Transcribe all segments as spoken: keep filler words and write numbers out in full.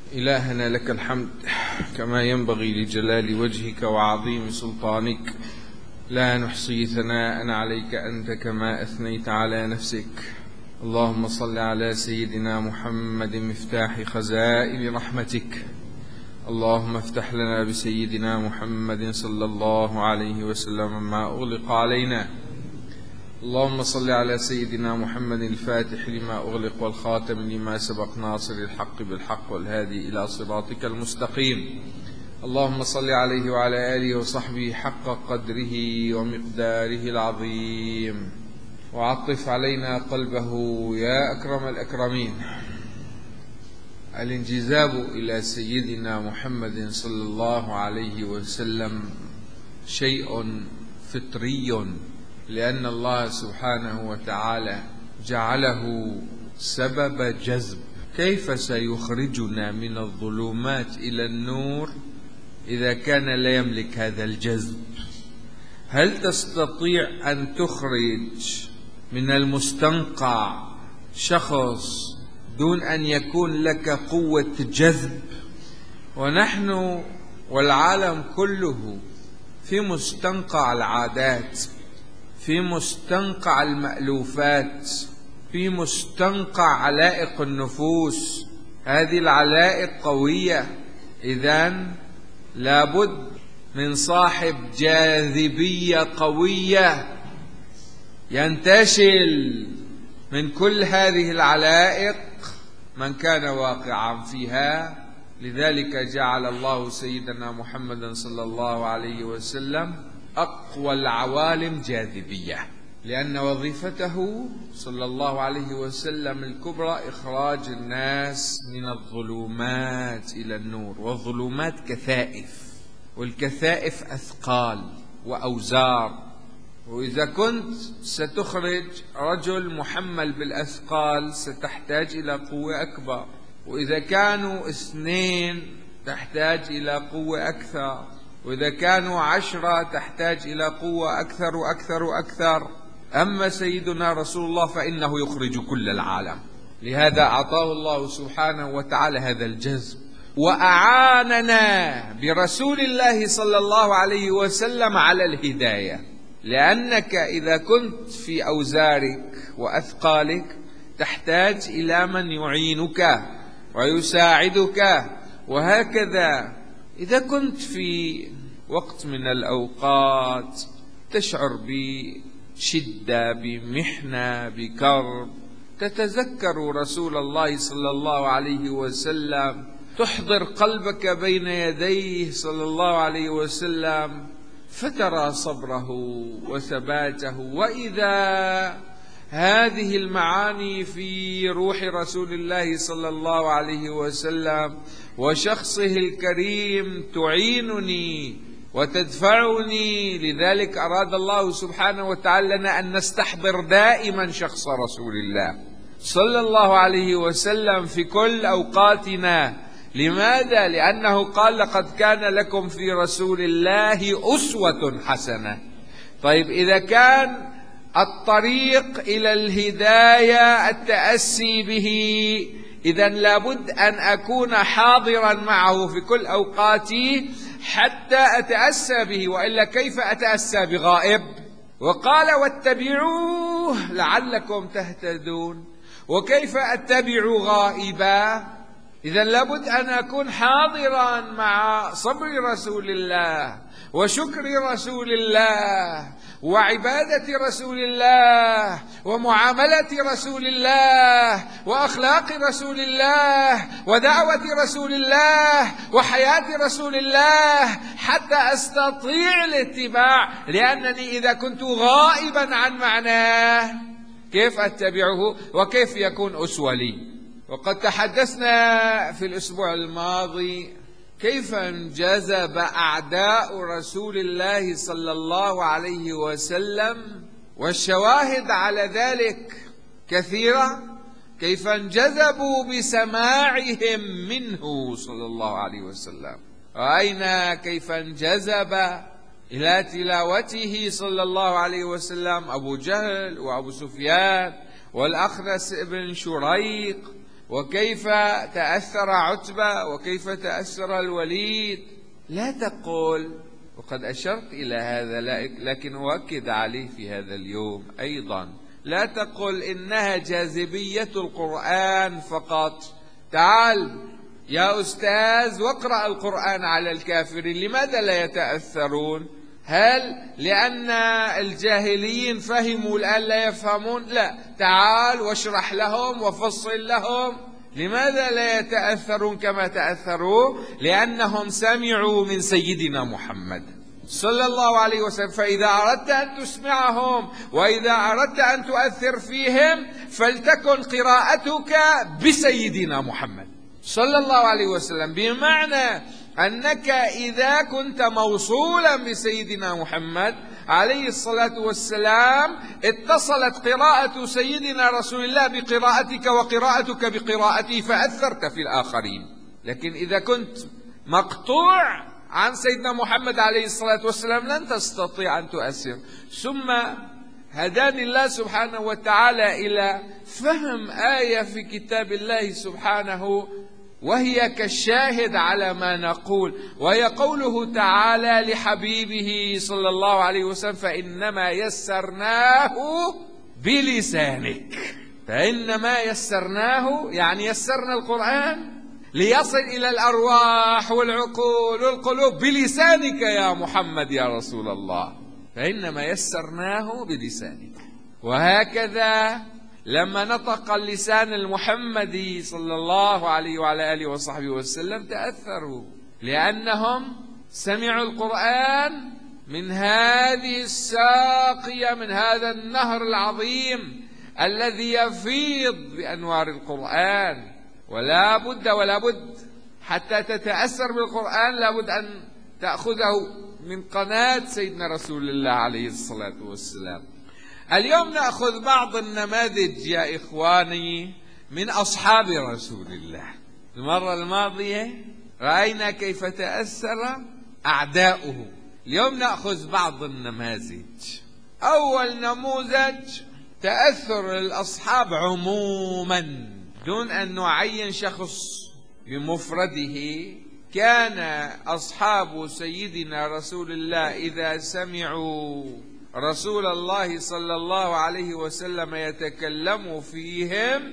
إلهنا لك الحمد كما ينبغي لجلال وجهك وعظيم سلطانك، لا نحصي ثناء عليك أنت كما أثنيت على نفسك. اللهم صل على سيدنا محمد مفتاح خزائن رحمتك. اللهم افتح لنا بسيدنا محمد صلى الله عليه وسلم ما أغلق علينا. اللهم صل على سيدنا محمد الفاتح لما أغلق والخاتم لما سبق ناصر الحق بالحق والهادي إلى صراطك المستقيم. اللهم صل عليه وعلى آله وصحبه حق قدره ومقداره العظيم، وعطف علينا قلبه يا أكرم الأكرمين. الانجذاب إلى سيدنا محمد صلى الله عليه وسلم شيء فطري، لأن الله سبحانه وتعالى جعله سبب جذب. كيف سيخرجنا من الظلمات إلى النور إذا كان لا يملك هذا الجذب؟ هل تستطيع أن تخرج من المستنقع شخص دون أن يكون لك قوة جذب؟ ونحن والعالم كله في مستنقع العادات، في مستنقع المألوفات، في مستنقع علائق النفوس. هذه العلائق قوية، إذن لابد من صاحب جاذبية قوية ينتشل من كل هذه العلائق من كان واقعا فيها. لذلك جعل الله سيدنا محمد صلى الله عليه وسلم أقوى العوالم جاذبية، لأن وظيفته صلى الله عليه وسلم الكبرى إخراج الناس من الظلمات إلى النور. والظلمات كثائف، والكثائف أثقال وأوزار. وإذا كنت ستخرج رجل محمل بالأثقال ستحتاج إلى قوة أكبر، وإذا كانوا اثنين تحتاج إلى قوة أكثر، وإذا كانوا عشرة تحتاج إلى قوة أكثر وأكثر وأكثر. أما سيدنا رسول الله فإنه يخرج كل العالم، لهذا أعطاه الله سبحانه وتعالى هذا الجذب، وأعاننا برسول الله صلى الله عليه وسلم على الهداية. لأنك إذا كنت في أوزارك وأثقالك تحتاج إلى من يعينك ويساعدك، وهكذا إذا كنت في وقت من الأوقات تشعر بشدة، بمحنة، بكرب، تتذكر رسول الله صلى الله عليه وسلم، تحضر قلبك بين يديه صلى الله عليه وسلم، فترى صبره وثباته. وإذا هذه المعاني في روح رسول الله صلى الله عليه وسلم وشخصه الكريم تعينني وتدفعني. لذلك أراد الله سبحانه وتعالى لنا أن نستحضر دائما شخص رسول الله صلى الله عليه وسلم في كل أوقاتنا. لماذا؟ لأنه قال لقد كان لكم في رسول الله أسوة حسنة. طيب إذا كان الطريق إلى الهداية التأسي به، إذن لابد أن أكون حاضرا معه في كل أوقاتي حتى أتأسى به، وإلا كيف أتأسى بغائب؟ وقال واتبعوه لعلكم تهتدون. وكيف أتبع غائبا؟ إذن لابد أن أكون حاضرا مع صبر رسول الله وشكر رسول الله وعبادة رسول الله ومعاملة رسول الله وأخلاق رسول الله ودعوة رسول الله وحياة رسول الله حتى أستطيع الاتباع. لأنني إذا كنت غائبا عن معناه كيف أتبعه وكيف يكون أسوة لي؟ وقد تحدثنا في الأسبوع الماضي كيف انجذب أعداء رسول الله صلى الله عليه وسلم، والشواهد على ذلك كثيرة. كيف انجذبوا بسماعهم منه صلى الله عليه وسلم. رأينا كيف انجذب إلى تلاوته صلى الله عليه وسلم أبو جهل وأبو سفيان والأخنس بن شريق وكيف تأثر عتبة وكيف تأثر الوليد. لا تقول، وقد أشرت إلى هذا لكن أؤكد عليه في هذا اليوم أيضا، لا تقل إنها جاذبية القرآن فقط. تعال يا أستاذ واقرأ القرآن على الكافرين، لماذا لا يتأثرون؟ هل لأن الجاهليين فهموا الآن لا يفهمون؟ لا، تعال واشرح لهم وفصل لهم. لماذا لا يتأثرون كما تأثروا؟ لأنهم سمعوا من سيدنا محمد صلى الله عليه وسلم. فإذا أردت أن تسمعهم وإذا أردت أن تؤثر فيهم فلتكن قراءتك بسيدنا محمد صلى الله عليه وسلم، بمعنى أنك إذا كنت موصولا بسيدنا محمد عليه الصلاة والسلام اتصلت قراءة سيدنا رسول الله بقراءتك وقراءتك بقراءته فأثرت في الآخرين. لكن إذا كنت مقطوع عن سيدنا محمد عليه الصلاة والسلام لن تستطيع أن تؤثر. ثم هداني الله سبحانه وتعالى إلى فهم آية في كتاب الله سبحانه وهي كالشاهد على ما نقول، وهي قوله تعالى لحبيبه صلى الله عليه وسلم: فإنما يسرناه بلسانك. فإنما يسرناه يعني يسرنا القرآن ليصل إلى الأرواح والعقول والقلوب بلسانك يا محمد يا رسول الله. فإنما يسرناه بلسانك. وهكذا لما نطق اللسان المحمدي صلى الله عليه وعلى آله وصحبه وسلم تأثروا، لأنهم سمعوا القرآن من هذه الساقية، من هذا النهر العظيم الذي يفيض بأنوار القرآن. ولا بد ولا بد حتى تتأثر بالقرآن لابد أن تأخذه من قناة سيدنا رسول الله عليه الصلاة والسلام. اليوم نأخذ بعض النماذج يا إخواني من أصحاب رسول الله. المرة الماضية رأينا كيف تأثر أعداؤه، اليوم نأخذ بعض النماذج. أول نموذج تأثر الأصحاب عموما دون أن نعين شخص بمفرده. كان أصحاب سيدنا رسول الله إذا سمعوا رسول الله صلى الله عليه وسلم يتكلم فيهم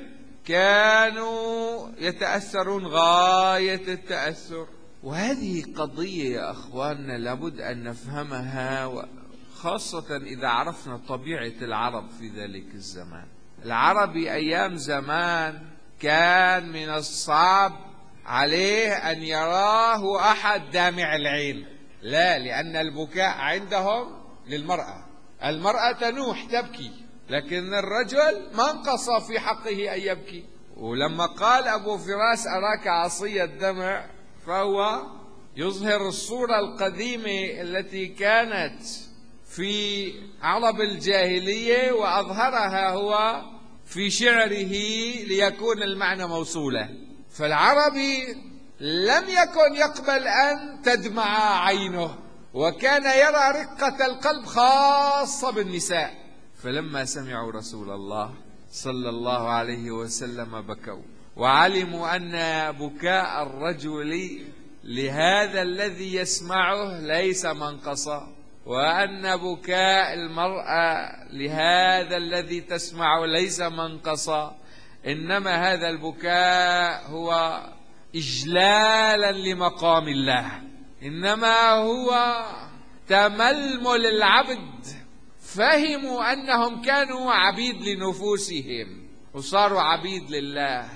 كانوا يتأثرون غاية التأثر. وهذه قضية يا أخواننا لابد أن نفهمها، خاصة إذا عرفنا طبيعة العرب في ذلك الزمان. العربي أيام زمان كان من الصعب عليه أن يراه أحد دامع العين، لا، لأن البكاء عندهم للمرأة، المرأة تنوح تبكي، لكن الرجل ما انقص في حقه أن يبكي. ولما قال أبو فراس أراك عصي الدمع فهو يظهر الصورة القديمة التي كانت في عرب الجاهلية وأظهرها هو في شعره ليكون المعنى موصولا. فالعربي لم يكن يقبل أن تدمع عينه، وكان يرى رقة القلب خاصة بالنساء. فلما سمعوا رسول الله صلى الله عليه وسلم بكوا، وعلموا أن بكاء الرجل لهذا الذي يسمعه ليس منقصا، وأن بكاء المرأة لهذا الذي تسمعه ليس منقصا، إنما هذا البكاء هو إجلالا لمقام الله، إنما هو تململ العبد. فهموا أنهم كانوا عبيد لنفوسهم وصاروا عبيد لله.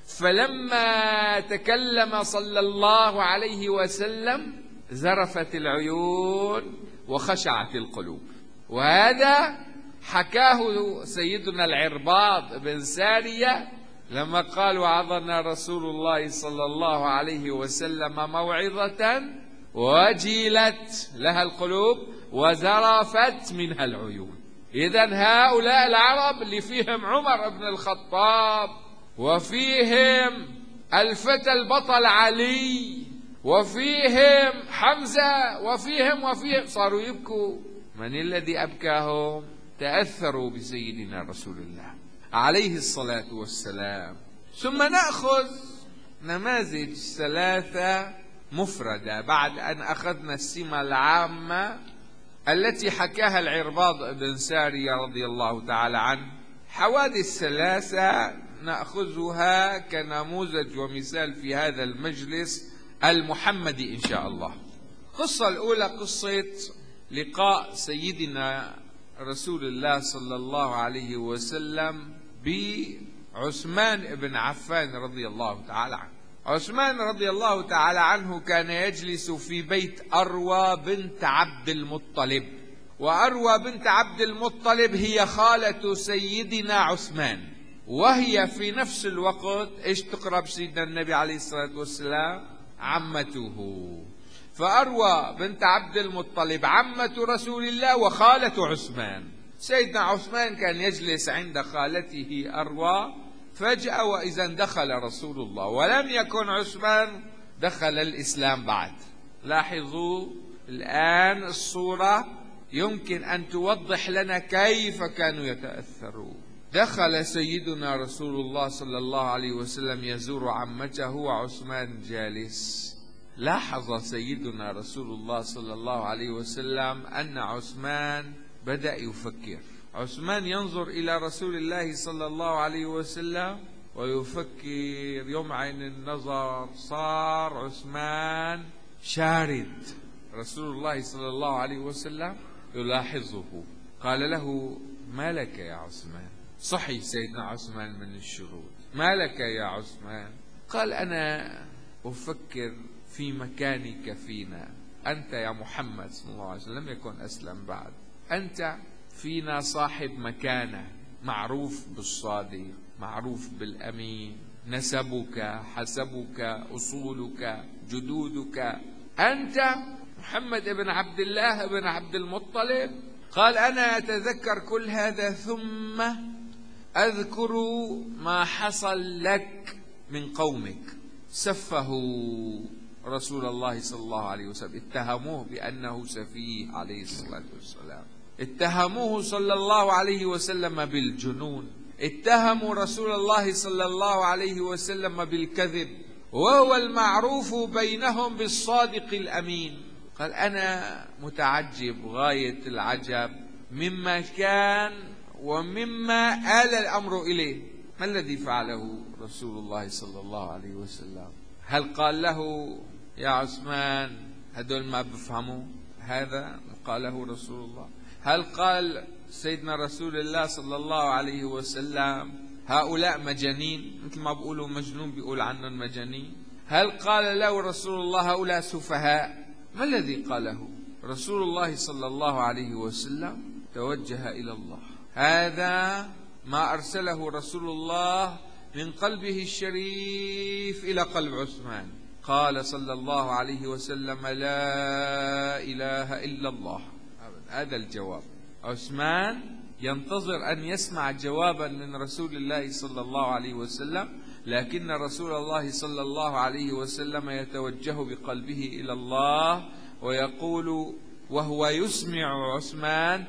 فلما تكلم صلى الله عليه وسلم زرفت العيون وخشعت القلوب. وهذا حكاه سيدنا العرباض بن سارية لما قال: وعظنا رسول الله صلى الله عليه وسلم موعظة وجلت لها القلوب وزرفت منها العيون. إذن هؤلاء العرب اللي فيهم عمر بن الخطاب، وفيهم الفتى البطل علي، وفيهم حمزة، وفيهم وفيهم صاروا يبكوا. من الذي أبكاهم؟ تأثروا بسيدنا رسول الله عليه الصلاة والسلام. ثم نأخذ نماذج ثلاثة مفردة بعد أن أخذنا السمة العامة التي حكاها العرباض بن سارية رضي الله تعالى عنه. حوادث ثلاثة نأخذها كنموذج ومثال في هذا المجلس المحمدي إن شاء الله. القصة الأولى قصة لقاء سيدنا رسول الله صلى الله عليه وسلم بعثمان بن عفان رضي الله تعالى عنه. عثمان رضي الله تعالى عنه كان يجلس في بيت أروى بنت عبد المطلب، وأروى بنت عبد المطلب هي خالة سيدنا عثمان، وهي في نفس الوقت ايش تقرب سيدنا النبي عليه الصلاة والسلام؟ عمته. فأروى بنت عبد المطلب عمة رسول الله وخالة عثمان. سيدنا عثمان كان يجلس عند خالته أروى، فجأة وإذا دخل رسول الله، ولم يكن عثمان دخل الإسلام بعد. لاحظوا الآن الصورة يمكن أن توضح لنا كيف كانوا يتأثرون. دخل سيدنا رسول الله صلى الله عليه وسلم يزور عمته وعثمان جالس. لاحظ سيدنا رسول الله صلى الله عليه وسلم أن عثمان بدأ يفكر. عثمان ينظر إلى رسول الله صلى الله عليه وسلم ويفكر، يمعن النظر. صار عثمان شارد. رسول الله صلى الله عليه وسلم يلاحظه. قال له: ما لك يا عثمان؟ صحي سيدنا عثمان من الشرود. ما لك يا عثمان؟ قال: أنا أفكر في مكانك فينا. أنت يا محمد صلى الله عليه وسلم لم يكن أسلم بعد. أنت فينا صاحب مكانة، معروف بالصادق، معروف بالأمين، نسبك، حسبك، أصولك، جدودك. أنت محمد بن عبد الله بن عبد المطلب. قال: أنا أتذكر كل هذا، ثم أذكر ما حصل لك من قومك. سفه رسول الله صلى الله عليه وسلم، اتهموه بأنه سفيه عليه الصلاة والسلام، اتهموه صلى الله عليه وسلم بالجنون، اتهموا رسول الله صلى الله عليه وسلم بالكذب، وهو المعروف بينهم بالصادق الأمين. قال: أنا متعجب غاية العجب مما كان ومما آل الأمر إليه. ما الذي فعله رسول الله صلى الله عليه وسلم؟ هل قال له: يا عثمان هدول ما بفهموا هذا؟ قاله رسول الله. هل قال سيدنا رسول الله صلى الله عليه وسلم هؤلاء مجانين؟ مثل ما بيقولوا مجنون بيقول عنهم مجانين. هل قال له رسول الله هؤلاء سفهاء؟ ما الذي قاله رسول الله صلى الله عليه وسلم؟ توجه إلى الله. هذا ما أرسله رسول الله من قلبه الشريف إلى قلب عثمان. قال صلى الله عليه وسلم: لا إله إلا الله. هذا الجواب. عثمان ينتظر أن يسمع جوابا من رسول الله صلى الله عليه وسلم، لكن رسول الله صلى الله عليه وسلم يتوجه بقلبه إلى الله ويقول وهو يسمع عثمان: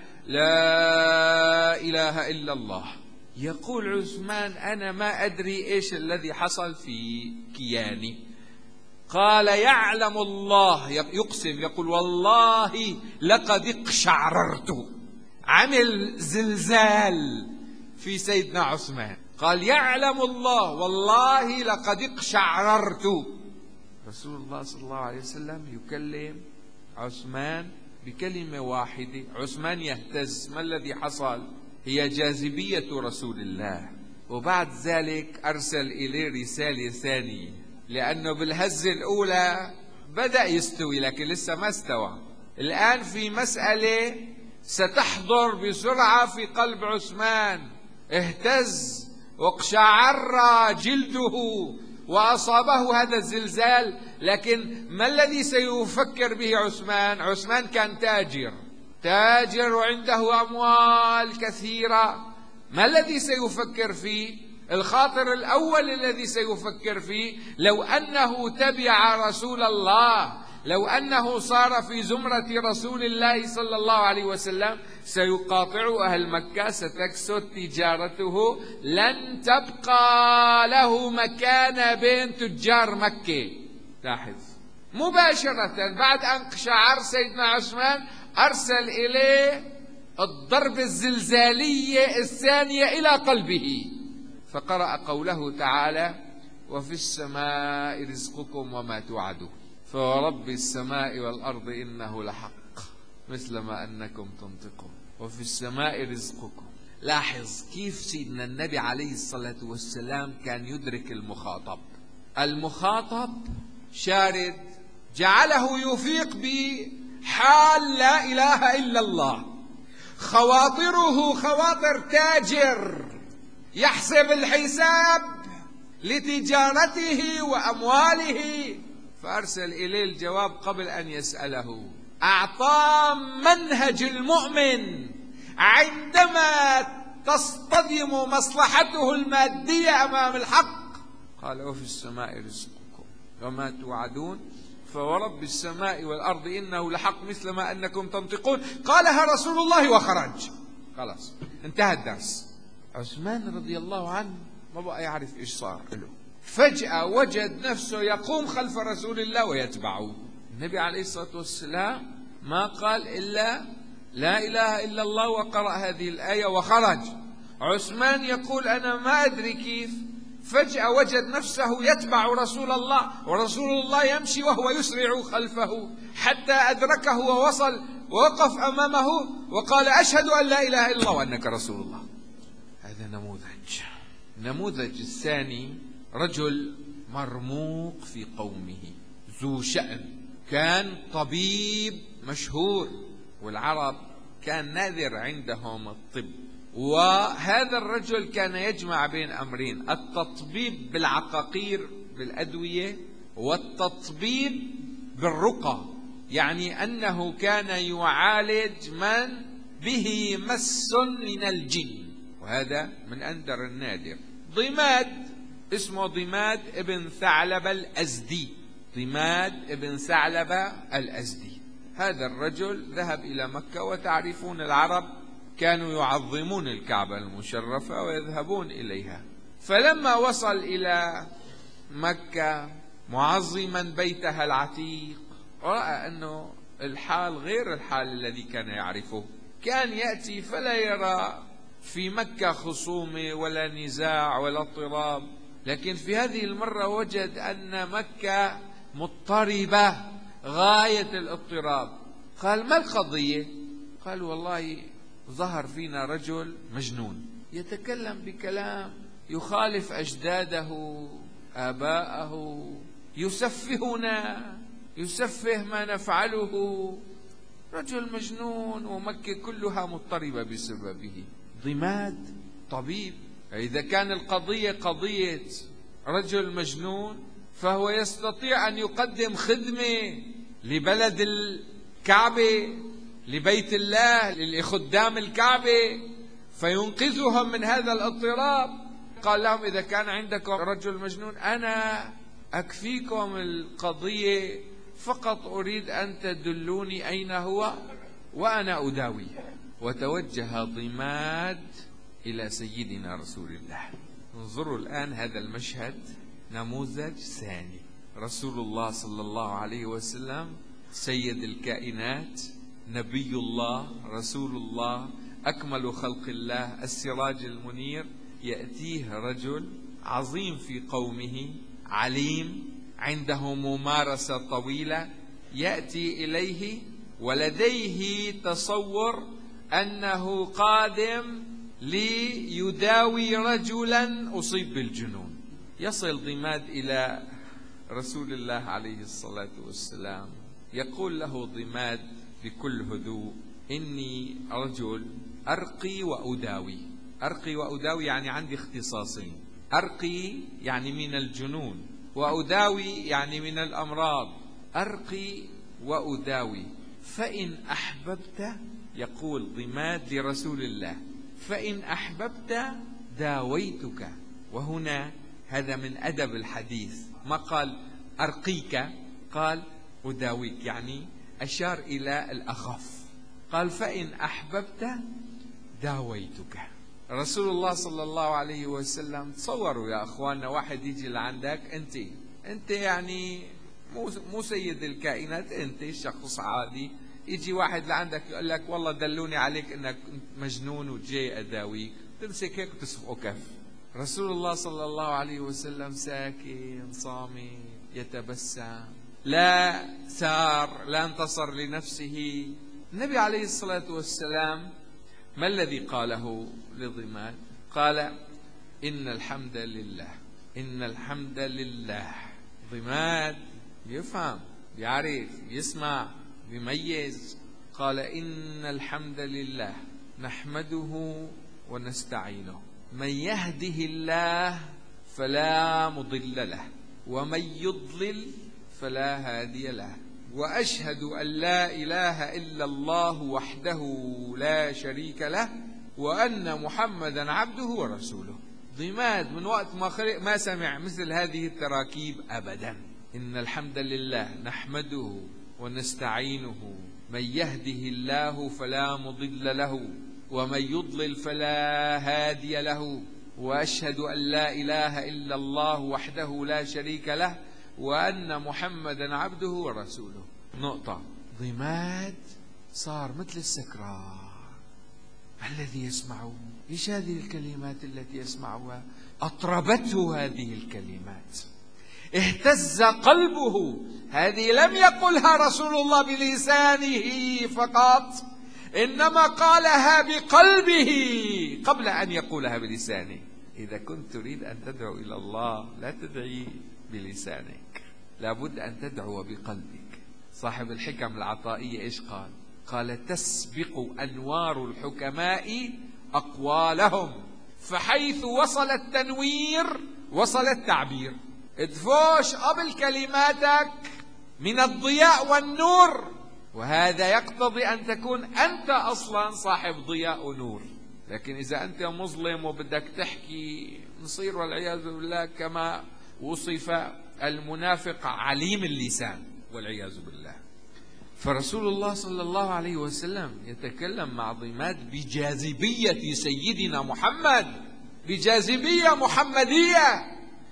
لا إله إلا الله. يقول عثمان: أنا ما أدري إيش الذي حصل في كياني. قال: يعلم الله، يقسم، يقول: والله لقد اقشعررت. عمل زلزال في سيدنا عثمان. قال: يعلم الله، والله لقد اقشعررت. رسول الله صلى الله عليه وسلم يكلم عثمان بكلمة واحدة. عثمان يهتز. ما الذي حصل؟ هي جاذبية رسول الله. وبعد ذلك أرسل إليه رسالة ثانية، لأنه بالهزة الأولى بدأ يستوي لكن لسه ما استوى. الآن في مسألة ستحضر بسرعة في قلب عثمان. اهتز واقشعر جلده وأصابه هذا الزلزال. لكن ما الذي سيفكر به عثمان؟ عثمان كان تاجر تاجر وعنده أموال كثيرة. ما الذي سيفكر فيه؟ الخاطر الأول الذي سيفكر فيه: لو أنه تبع رسول الله لو أنه صار في زمرة رسول الله صلى الله عليه وسلم سيقاطع أهل مكة، ستكسد تجارته، لن تبقى له مكانة بين تجار مكة. لاحظ، مباشرة بعد أن شعر سيدنا عثمان أرسل إليه الضربة الزلزالية الثانية إلى قلبه، فقرأ قوله تعالى: وفي السماء رزقكم وما توعدون فورب السماء والأرض إنه لحق مثل ما أنكم تنطقون وفي السماء رزقكم. لاحظ كيف سيدنا النبي عليه الصلاة والسلام كان يدرك المخاطب. المخاطب شارد جعله يفيق بحال لا إله إلا الله، خواطره خواطر تاجر يحسب الحساب لتجارته وأمواله، فأرسل إليه الجواب قبل أن يسأله. أعطاه منهج المؤمن عندما تصطدم مصلحته المادية أمام الحق. قال: وفي السماء رزقكم وما توعدون فورب السماء والأرض إنه لحق مثل ما أنكم تنطقون. قالها رسول الله وخرج. خلاص انتهى الدرس. عثمان رضي الله عنه ما بقى يعرف إيش صار له. فجأة وجد نفسه يقوم خلف رسول الله ويتبعه. النبي عليه الصلاة والسلام ما قال إلا لا إله إلا الله وقرأ هذه الآية وخرج. عثمان يقول: أنا ما أدري كيف فجأة وجد نفسه يتبع رسول الله، ورسول الله يمشي وهو يسرع خلفه حتى أدركه ووصل ووقف أمامه وقال: أشهد أن لا إله إلا الله وأنك رسول الله. هذا نموذج. النموذج الثاني رجل مرموق في قومه ذو شأن، كان طبيب مشهور، والعرب كان نادر عندهم الطب، وهذا الرجل كان يجمع بين أمرين: التطبيب بالعقاقير بالأدوية، والتطبيب بالرقى، يعني أنه كان يعالج من به مس من الجن، وهذا من أندر النادر. ضماد اسمه ضماد ابن ثعلبة الأزدي، ضماد ابن ثعلبة الأزدي. هذا الرجل ذهب إلى مكة، وتعرفون العرب كانوا يعظمون الكعبة المشرفة ويذهبون إليها. فلما وصل إلى مكة معظما بيتها العتيق، رأى أنه الحال غير الحال الذي كان يعرفه. كان يأتي فلا يرى في مكة خصومة ولا نزاع ولا اضطراب، لكن في هذه المرة وجد أن مكة مضطربة غاية الاضطراب. قال: ما القضية؟ قال: والله ظهر فينا رجل مجنون يتكلم بكلام يخالف أجداده آباءه، يسفهنا، يسفه ما نفعله. رجل مجنون ومكة كلها مضطربة بسببه. ضماد طبيب، إذا كان القضية قضية رجل مجنون فهو يستطيع أن يقدم خدمة لبلد الكعبة، لبيت الله، لخدام الكعبة، فينقذهم من هذا الاضطراب. قال لهم: إذا كان عندكم رجل مجنون أنا أكفيكم القضية، فقط أريد أن تدلوني أين هو وأنا أداويه. وتوجه ضماد إلى سيدنا رسول الله. انظروا الآن هذا المشهد، نموذج ثاني. رسول الله صلى الله عليه وسلم سيد الكائنات، نبي الله، رسول الله، أكمل خلق الله، السراج المنير، يأتيه رجل عظيم في قومه، عليم، عنده ممارسة طويلة، يأتي إليه ولديه تصور أنه قادم ليداوي رجلا أصيب بالجنون. يصل ضماد إلى رسول الله عليه الصلاة والسلام، يقول له ضماد بكل هدوء: إني رجل أرقي وأداوي. أرقي وأداوي يعني عندي اختصاصين: أرقي يعني من الجنون، وأداوي يعني من الأمراض. أرقي وأداوي، فإن أحببت، يقول ضماد لرسول الله، فإن أحببت داويتك. وهنا هذا من أدب الحديث، ما قال أرقيك، قال أداويك، يعني أشار إلى الأخف. قال فإن أحببت داويتك. رسول الله صلى الله عليه وسلم، تصوروا يا أخواننا واحد يجي لعندك، أنت أنت يعني مو مو سيد الكائنات، أنت شخص عادي، يجي واحد لعندك يقول لك والله دلوني عليك انك مجنون وجاي اداويك، تمسك هيك وتسفقه كف. رسول الله صلى الله عليه وسلم ساكن صامت يتبسم، لا سار، لا انتصر لنفسه. النبي عليه الصلاة والسلام ما الذي قاله لضماد؟ قال إن الحمد لله، إن الحمد لله. ضماد يفهم، يعرف، يسمع، يميز. قال إن الحمد لله نحمده ونستعينه، من يهده الله فلا مضل له ومن يضلل فلا هادي له، وأشهد أن لا إله إلا الله وحده لا شريك له وأن محمدا عبده ورسوله. ضماد من وقت ما خلق ما سمع مثل هذه التراكيب أبدا. إن الحمد لله نحمده ونستعينه، من يهده الله فلا مضل له ومن يضلل فلا هادي له، وأشهد أن لا إله إلا الله وحده لا شريك له وأن محمدا عبده ورسوله. نقطة. ضماد صار مثل السكران الذي يسمعه. إيش هذه الكلمات التي يسمعها؟ أطربته هذه الكلمات، اهتز قلبه. هذه لم يقلها رسول الله بلسانه فقط، إنما قالها بقلبه قبل أن يقولها بلسانه. إذا كنت تريد أن تدعو إلى الله لا تدعي بلسانك، لابد أن تدعو بقلبك. صاحب الحكم العطائية إيش قال؟ قال تسبق أنوار الحكماء أقوالهم، فحيث وصل التنوير وصل التعبير. ادفوش قبل كلماتك من الضياء والنور، وهذا يقتضي أن تكون أنت أصلا صاحب ضياء ونور. لكن إذا أنت مظلم وبدك تحكي، نصير والعياذ بالله كما وصف المنافق عليم اللسان والعياذ بالله. فرسول الله صلى الله عليه وسلم يتكلم مع ضماد بجاذبية سيدنا محمد، بجاذبية محمدية،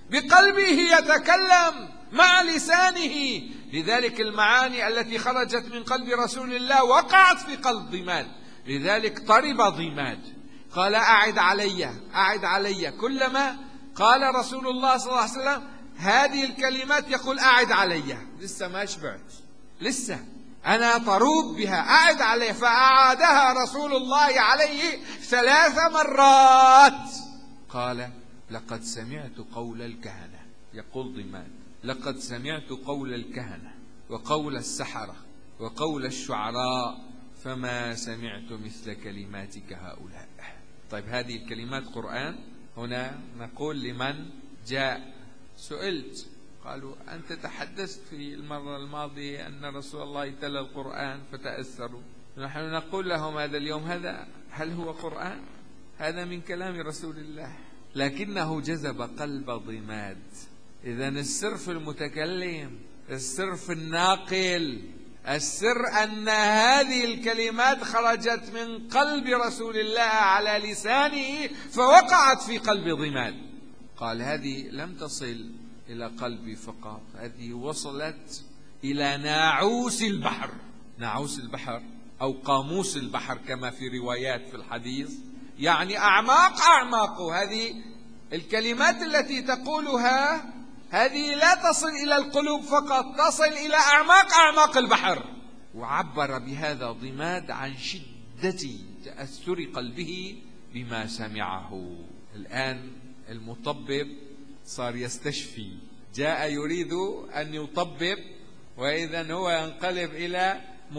بقلبه يتكلم مع لسانه. لذلك المعاني التي خرجت من قلب رسول الله وقعت في قلب ضماد، لذلك طرب ضماد. قال أعد علي، أعد علي. كلما قال رسول الله صلى الله عليه وسلم هذه الكلمات يقول أعد علي، لسه ما شبعت، لسه أنا طروب بها، أعد علي. فأعادها رسول الله عليه ثلاث مرات. قال لقد سمعت قول الكهنة، يقول ضماد لقد سمعت قول الكهنة وقول السحرة وقول الشعراء، فما سمعت مثل كلماتك هؤلاء. طيب هذه الكلمات قرآن؟ هنا نقول لمن جاء سئلت، قالوا أنت تحدثت في المرة الماضية أن رسول الله تلا القرآن فتأثروا. نحن نقول لهم هذا اليوم هذا هل هو قرآن؟ هذا من كلام رسول الله، لكنه جذب قلب ضماد. إذن السر في المتكلم، السر في الناقل، السر أن هذه الكلمات خرجت من قلب رسول الله على لسانه فوقعت في قلب ضماد. قال هذه لم تصل إلى قلبي فقط، هذه وصلت إلى ناعوس البحر. ناعوس البحر أو قاموس البحر كما في روايات في الحديث، يعني أعماق أعماق. هذه الكلمات التي تقولها هذه لا تصل إلى القلوب فقط، تصل إلى أعماق أعماق البحر. وعبر بهذا ضماد عن شدة تأثر قلبه بما سمعه. الآن المطبب صار يستشفي، جاء يريد أن يطبب، وإذا هو ينقلب إلى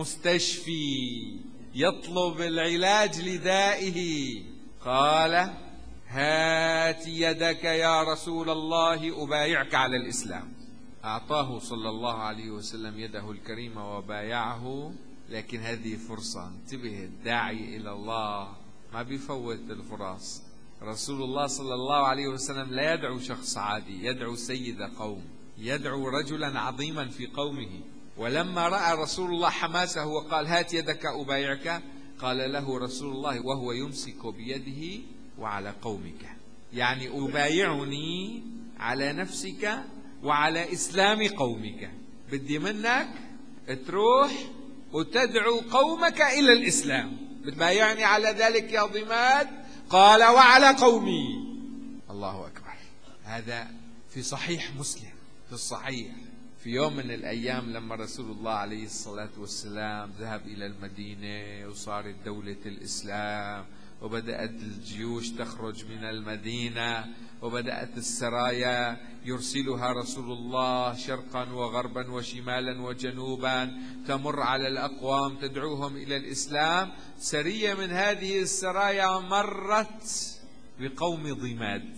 مستشفي يطلب العلاج لدائه. قال هات يدك يا رسول الله أبايعك على الإسلام. أعطاه صلى الله عليه وسلم يده الكريمة وبايعه. لكن هذه فرصة، انتبه، الداعي إلى الله ما بيفوت الفرص. رسول الله صلى الله عليه وسلم لا يدعو شخص عادي، يدعو سيد قوم، يدعو رجلا عظيما في قومه. ولما رأى رسول الله حماسه وقال هات يدك أبايعك، قال له رسول الله وهو يمسك بيده وعلى قومك، يعني أبايعني على نفسك وعلى إسلام قومك، بدي منك تروح وتدعو قومك إلى الإسلام، بتبايعني على ذلك يا ضماد؟ قال وعلى قومي. الله أكبر. هذا في صحيح مسلم، في الصحيح. في يوم من الأيام لما رسول الله عليه الصلاة والسلام ذهب إلى المدينة وصارت دولة الإسلام وبدأت الجيوش تخرج من المدينة وبدأت السرايا يرسلها رسول الله شرقا وغربا وشمالا وجنوبا تمر على الأقوام تدعوهم إلى الإسلام، سرية من هذه السرايا مرت بقوم ضماد،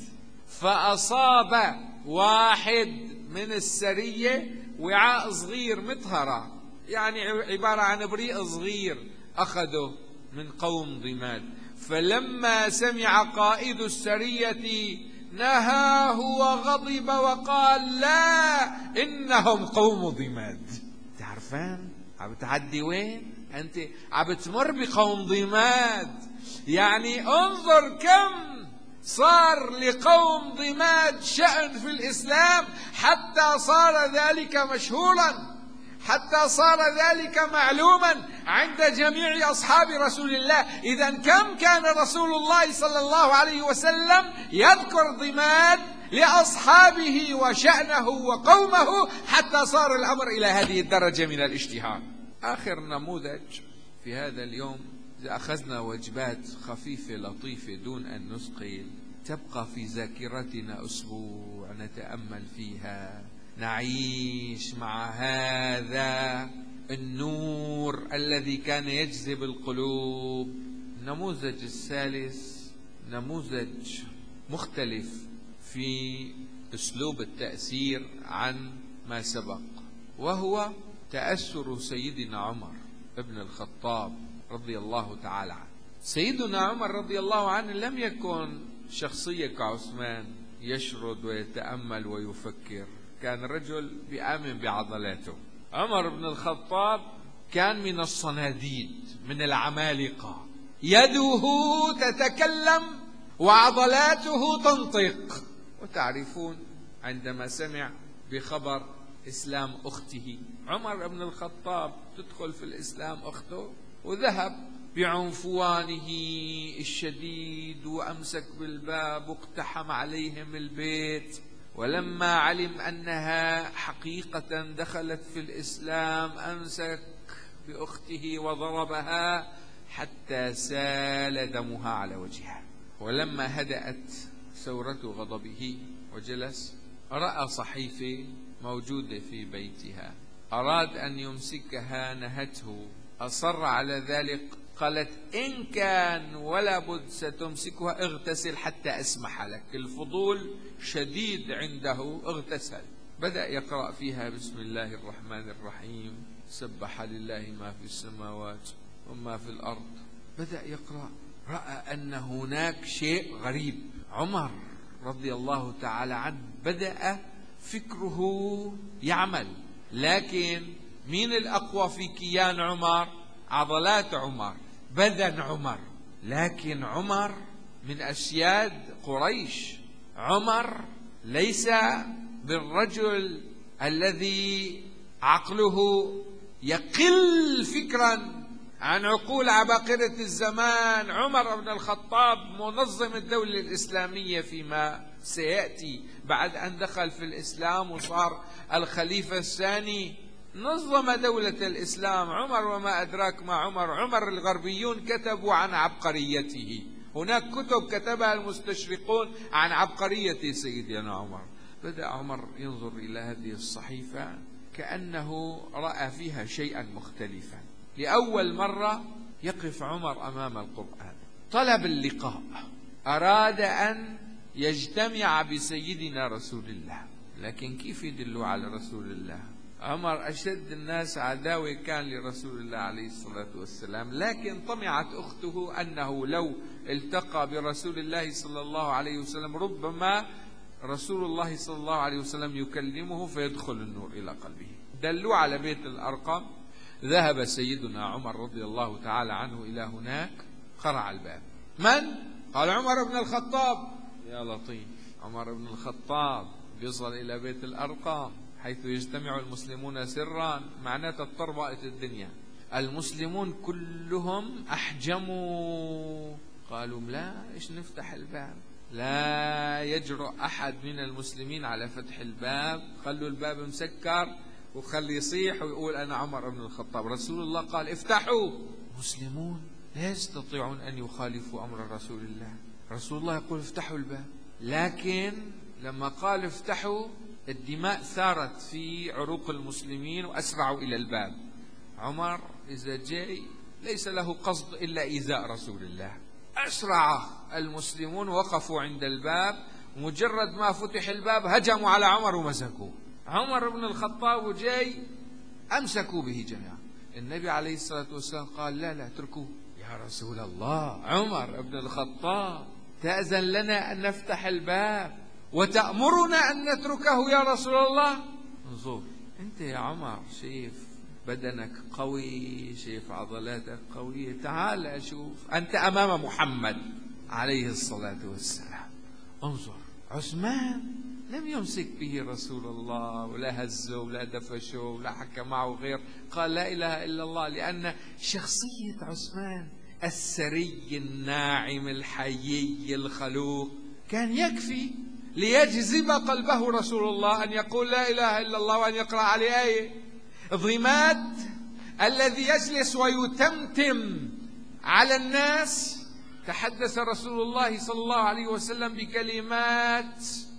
فأصاب واحد من السرية وعاء صغير مطهرة، يعني عبارة عن بريق صغير، أخذه من قوم ضماد. فلما سمع قائد السرية نهاه وغضب وقال لا إنهم قوم ضماد. تعرفان عم تعدي وين؟ أنت عم تمر بقوم ضماد، يعني انظر كم صار لقوم ضماد شأن في الإسلام حتى صار ذلك مشهورا، حتى صار ذلك معلوما عند جميع أصحاب رسول الله. إذا كم كان رسول الله صلى الله عليه وسلم يذكر ضماد لأصحابه وشأنه وقومه حتى صار الأمر إلى هذه الدرجة من الاشتهار. آخر نموذج في هذا اليوم، إذا أخذنا وجبات خفيفة لطيفة دون أن نثقل تبقى في ذاكرتنا أسبوع نتأمل فيها، نعيش مع هذا النور الذي كان يجذب القلوب. النموذج الثالث نموذج مختلف في أسلوب التأثير عن ما سبق، وهو تأثر سيدنا عمر ابن الخطاب رضي الله تعالى عنه. سيدنا عمر رضي الله عنه لم يكن شخصية كعثمان يشرد ويتأمل ويفكر، كان رجل بيآمن بعضلاته. عمر بن الخطاب كان من الصناديد، من العمالقة، يده تتكلم وعضلاته تنطق. وتعرفون عندما سمع بخبر إسلام أخته عمر بن الخطاب تدخل في الإسلام أخته، وذهب بعنفوانه الشديد وأمسك بالباب واقتحم عليهم البيت، ولما علم أنها حقيقة دخلت في الإسلام أمسك بأخته وضربها حتى سال دمها على وجهها. ولما هدأت ثورة غضبه وجلس، رأى صحيفة موجودة في بيتها، أراد أن يمسكها نهته، أصر على ذلك، قالت إن كان ولا بد ستمسكها اغتسل حتى أسمح لك. الفضول شديد عنده، اغتسل، بدأ يقرأ فيها بسم الله الرحمن الرحيم، سبح لله ما في السماوات وما في الأرض. بدأ يقرأ، رأى أن هناك شيء غريب. عمر رضي الله تعالى عنه بدأ فكره يعمل، لكن مين الأقوى في كيان عمر؟ عضلات عمر، بدن عمر، لكن عمر من أسياد قريش. عمر ليس بالرجل الذي عقله يقل فكرا عن عقول عباقرة الزمان. عمر بن الخطاب منظم الدولة الإسلامية فيما سيأتي بعد أن دخل في الإسلام وصار الخليفة الثاني، نظم دولة الإسلام. عمر وما أدراك ما عمر. عمر الغربيون كتبوا عن عبقريته، هناك كتب كتبها المستشرقون عن عبقرية سيدنا عمر. بدأ عمر ينظر إلى هذه الصحيفة كأنه رأى فيها شيئا مختلفا. لأول مرة يقف عمر أمام القرآن، طلب اللقاء، أراد أن يجتمع بسيدنا رسول الله، لكن كيف يدلوا على رسول الله؟ عمر أشد الناس عداوة كان لرسول الله عليه الصلاة والسلام، لكن طمعت أخته أنه لو التقى برسول الله صلى الله عليه وسلم ربما رسول الله صلى الله عليه وسلم يكلمه فيدخل النور إلى قلبه. دلوا على بيت الأرقم. ذهب سيدنا عمر رضي الله تعالى عنه إلى هناك، قرع الباب. من؟ قال عمر بن الخطاب. يا لطيف، عمر بن الخطاب بيصل إلى بيت الأرقم حيث يجتمع المسلمون سرا، معناتها اضطربت الدنيا. المسلمون كلهم أحجموا، قالوا لا، إيش نفتح الباب؟ لا يجرؤ أحد من المسلمين على فتح الباب، خلوا الباب مسكر وخلي يصيح ويقول أنا عمر بن الخطاب. رسول الله قال افتحوا. مسلمون لا يستطيعون أن يخالفوا أمر رسول الله. رسول الله يقول افتحوا الباب، لكن لما قال افتحوا الدماء ثارت في عروق المسلمين وأسرعوا إلى الباب. عمر إذا جاي ليس له قصد إلا إيذاء رسول الله. أسرع المسلمون، وقفوا عند الباب، مجرد ما فتح الباب هجموا على عمر ومسكوه. عمر بن الخطاب وجاي أمسكوا به جميعا. النبي عليه الصلاة والسلام قال لا لا اتركوه. يا رسول الله، عمر بن الخطاب تأذن لنا أن نفتح الباب وتأمرنا أن نتركه يا رسول الله؟ انظر أنت يا عمر، شايف بدنك قوي، شايف عضلاتك قوية، تعال أشوف، أنت أمام محمد عليه الصلاة والسلام. انظر عثمان لم يمسك به رسول الله ولا هزه ولا دفشه ولا حكى معه غير قال لا إله إلا الله، لأن شخصية عثمان السري الناعم الحيي الخلوق كان يكفي ليجذب قلبه رسول الله أن يقول لا إله إلا الله وأن يقرأ عليه آية. ضماد الذي يجلس ويتمتم على الناس، تحدث رسول الله صلى الله عليه وسلم بكلمات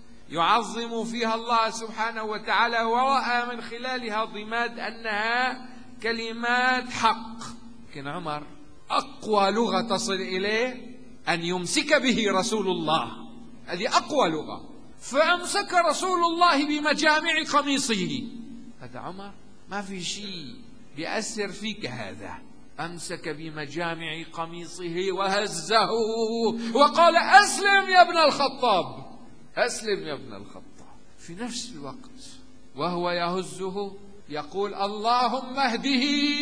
يعظم فيها الله سبحانه وتعالى، ورأى من خلالها ضماد أنها كلمات حق. لكن عمر أقوى لغة تصل إليه أن يمسك به رسول الله، هذه أقوى لغة. فأمسك رسول الله بمجامع قميصه. هذا عمر ما في شيء بيأثر فيك، هذا أمسك بمجامع قميصه وهزه وقال أسلم يا ابن الخطاب، أسلم يا ابن الخطاب. في نفس الوقت وهو يهزه يقول اللهم اهده،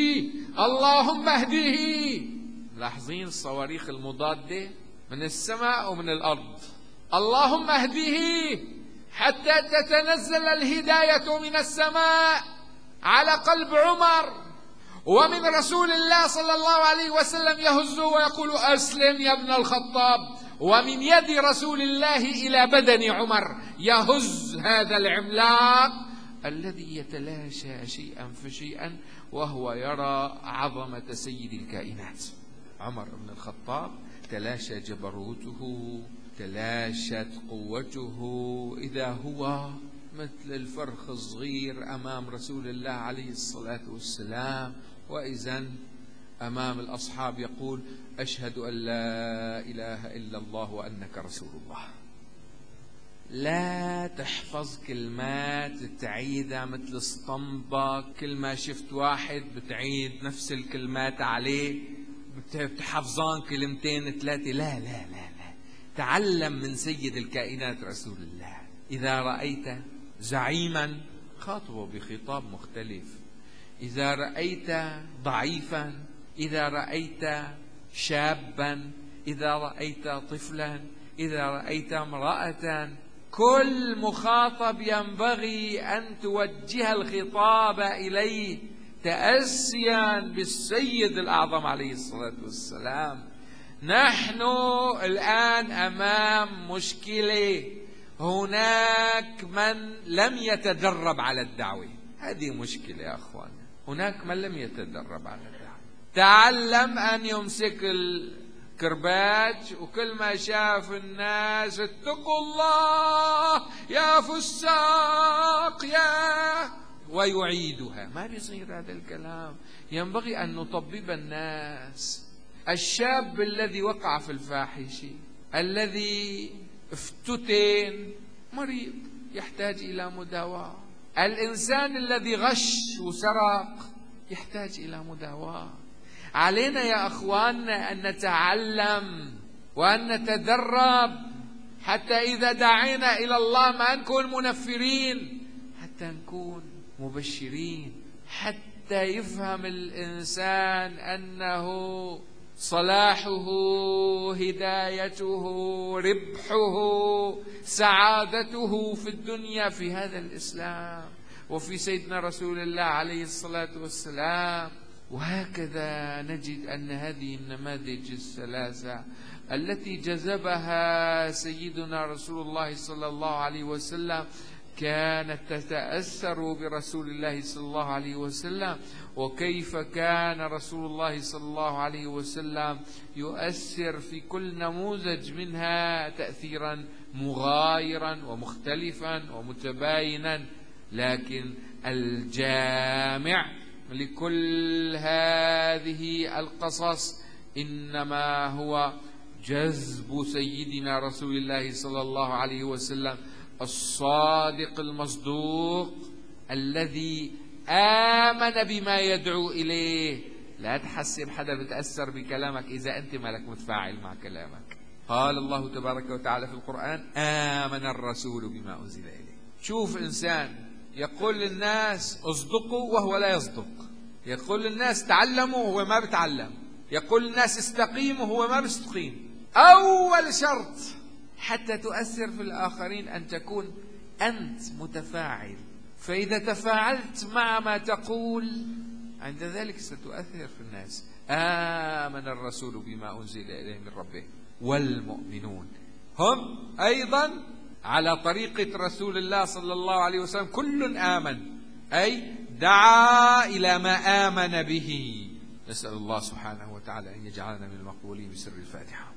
اللهم اهده. ملاحظين الصواريخ المضادة من السماء ومن الأرض. اللهم اهده حتى تتنزل الهداية من السماء على قلب عمر، ومن رسول الله صلى الله عليه وسلم يهزه ويقول أسلم يا ابن الخطاب، ومن يد رسول الله إلى بدن عمر يهز هذا العملاق الذي يتلاشى شيئا فشيئا وهو يرى عظمة سيد الكائنات. عمر بن الخطاب تلاشى جبروته، تلاشت قوته، إذا هو مثل الفرخ الصغير أمام رسول الله عليه الصلاة والسلام، وإذن أمام الأصحاب يقول أشهد أن لا إله إلا الله وأنك رسول الله. لا تحفظ كلمات تعيدها مثل اسطمبة، كل ما شفت واحد بتعيد نفس الكلمات عليه، بتحفظان كلمتين ثلاثة. لا لا لا لا، تعلم من سيد الكائنات رسول الله. إذا رأيت زعيما خاطبه بخطاب مختلف، إذا رأيت ضعيفا، إذا رأيت شابا، إذا رأيت طفلا، إذا رأيت امرأة، كل مخاطب ينبغي أن توجه الخطاب إليه تأسيا بالسيد الأعظم عليه الصلاة والسلام. نحن الآن أمام مشكلة، هناك من لم يتدرب على الدعوة. هذه مشكلة يا أخوان، هناك من لم يتدرب على الدعوة. تعلم أن يمسك الكرباج، وكل ما شاف الناس اتقوا الله يا فساق يا، ويعيدها. ما بيصير هذا الكلام، ينبغي أن نطبب الناس. الشاب الذي وقع في الفاحشة، الذي افتتن، مريض يحتاج إلى مداواة. الإنسان الذي غش وسرق يحتاج إلى مداواة. علينا يا أخواننا أن نتعلم وأن نتدرب حتى إذا دعينا إلى الله ما نكون منفرين، حتى نكون مبشرين، حتى يفهم الإنسان أنه صلاحه، هدايته، ربحه، سعادته في الدنيا في هذا الإسلام وفي سيدنا رسول الله عليه الصلاة والسلام. وهكذا نجد أن هذه النماذج الثلاثة التي جذبها سيدنا رسول الله صلى الله عليه وسلم كانت تتأثر برسول الله صلى الله عليه وسلم، وكيف كان رسول الله صلى الله عليه وسلم يؤثر في كل نموذج منها تأثيرا مغايرا ومختلفا ومتباينا، لكن الجامع لكل هذه القصص إنما هو جذب سيدنا رسول الله صلى الله عليه وسلم الصادق المصدوق الذي آمن بما يدعو إليه. لا تحسب حدا بتأثر بكلامك إذا أنت مالك متفاعل مع كلامك. قال الله تبارك وتعالى في القرآن: آمن الرسول بما أنزل إليه. شوف إنسان يقول للناس اصدقوا وهو لا يصدق، يقول للناس تعلموا وهو ما بتعلم، يقول للناس استقيموا وهو ما بيستقيم. أول شرط حتى تؤثر في الآخرين أن تكون أنت متفاعل، فإذا تفاعلت مع ما تقول عند ذلك ستؤثر في الناس. آمن الرسول بما أنزل إليه من ربه والمؤمنون هم أيضا على طريقة رسول الله صلى الله عليه وسلم، كل آمن أي دعا إلى ما آمن به. نسأل الله سبحانه وتعالى أن يجعلنا من المقبولين بسر الفاتحة.